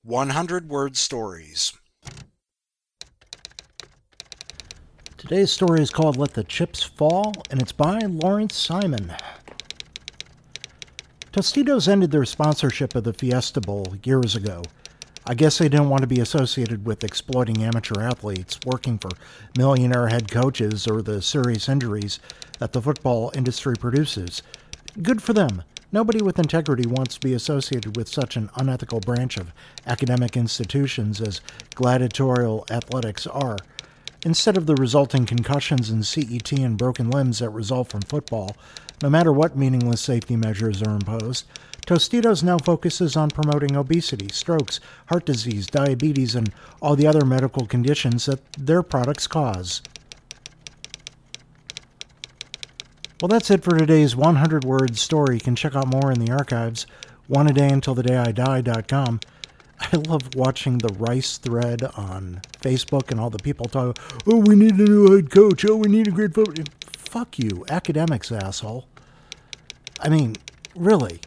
100-word stories. Today's story is called Let the Chips Fall, and it's by Lawrence Simon. Tostitos ended their sponsorship of the Fiesta Bowl years ago. I guess they didn't want to be associated with exploiting amateur athletes, working for millionaire head coaches, or the serious injuries that the football industry produces. Good for them. Nobody with integrity wants to be associated with such an unethical branch of academic institutions as gladiatorial athletics are. Instead of the resulting concussions and CET and broken limbs that result from football, no matter what meaningless safety measures are imposed, Tostitos now focuses on promoting obesity, strokes, heart disease, diabetes, and all the other medical conditions that their products cause. Well, that's it for today's 100-word story. You can check out more in the archives, oneadayuntilthedayidie.com. I love watching the Rice thread on Facebook and all the people talk, oh, we need a new head coach, oh, we need a great vote. Fuck you, academics, asshole. I mean, really.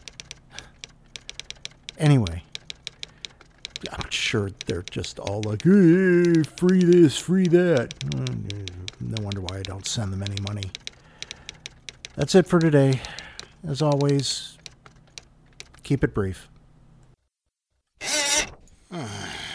Anyway, I'm sure they're just all like, hey, free this, free that. No wonder why I don't send them any money. That's it for today. As always, keep it brief.